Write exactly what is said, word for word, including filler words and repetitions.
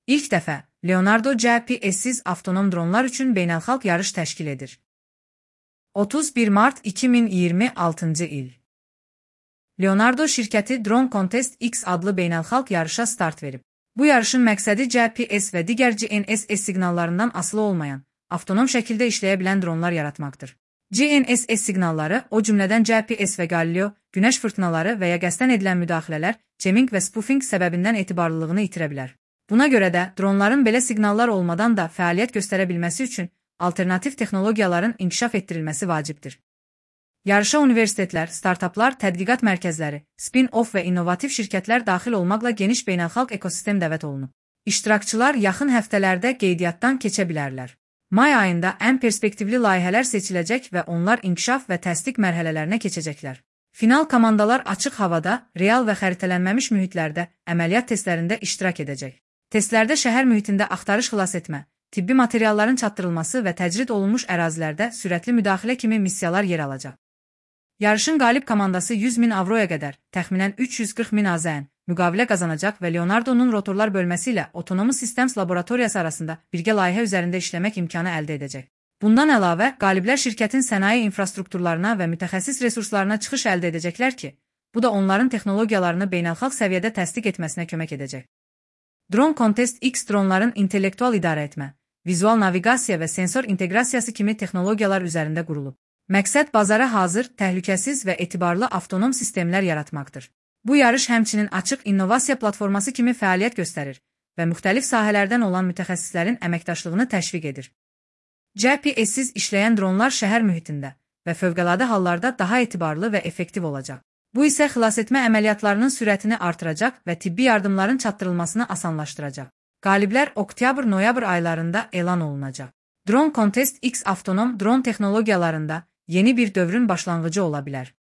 İlk dəfə Leonardo G P S-siz avtonom dronlar üçün beynəlxalq yarış təşkil edir. otuz bir mart iki min iyirmi altıncı il. Leonardo şirkəti Drone Contest X adlı beynəlxalq yarışa start verib. Bu yarışın məqsədi G P S və digər G N S S siqnallarından asılı olmayan, avtonom şəkildə işləyə bilən dronlar yaratmaqdır. G N S S siqnalları, o cümlədən G P S və Galileo, günəş fırtınaları və ya qəsdən edilən müdaxilələr, jamming və spoofing səbəbindən etibarlılığını itirə bilər. Buna görə də dronların belə siqnallar olmadan da fəaliyyət göstərə bilməsi üçün alternativ texnologiyaların inkişaf etdirilməsi vacibdir. Yarışa universitetlər, startaplar, tədqiqat mərkəzləri, spin-off və innovativ şirkətlər daxil olmaqla geniş beynəlxalq ekosistem dəvət olunub. İştirakçılar yaxın həftələrdə qeydiyyatdan keçə bilərlər. May ayında ən perspektivli layihələr seçiləcək və onlar inkişaf və təsdiq mərhələlərinə keçəcəklər. Final komandalar açıq havada, real və xəritələnməmiş mühitlərdə əməliyyat testlərində iştirak edəcək. Testlərdə şəhər mühitində axtarış xilas etmə, tibbi materialların çatdırılması və təcrid olunmuş ərazilərdə sürətli müdaxilə kimi missiyalar yer alacaq. Yarışın qalib komandası yüz min avroya qədər, təxminən üç yüz qırx min AZN müqavilə qazanacaq və Leonardo'nun rotorlar bölməsi ilə Autonomous Systems laboratoriyası arasında birgə layihə üzərində işləmək imkanı əldə edəcək. Bundan əlavə, qaliblər şirkətin sənaye infrastrukturlarına və mütəxəssis resurslarına çıxış əldə edəcəklər ki, bu da onların texnologiyalarını beynəlxalq səviyyədə təsdiq etməsinə kömək edəcək. Drone Contest X dronların intellektual idarə etmə, vizual naviqasiya və sensor inteqrasiyası kimi texnologiyalar üzərində qurulub. Məqsəd bazara hazır, təhlükəsiz və etibarlı avtonom sistemlər yaratmaqdır. Bu yarış həmçinin açıq innovasiya platforması kimi fəaliyyət göstərir və müxtəlif sahələrdən olan mütəxəssislərin əməkdaşlığını təşviq edir. G P S-siz işləyən dronlar şəhər mühitində və fövqəladə hallarda daha etibarlı və effektiv olacaq. Bu isə xilasetmə əməliyyatlarının sürətini artıracaq və tibbi yardımların çatdırılmasını asanlaşdıracaq. Qaliblər oktyabr-noyabr aylarında elan olunacaq. Drone Contest X avtonom dron texnologiyalarında yeni bir dövrün başlanğıcı ola bilər.